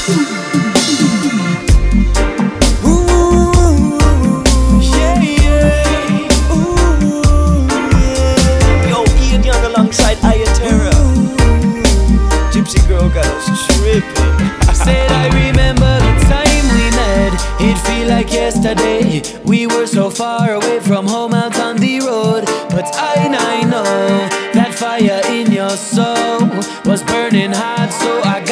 Alongside Ayatera, Gypsy Girl got us tripping. I said I remember the time we met. It feel like yesterday. We were so far away from home out on the road. But I know that fire in your soul was burning hot, so I got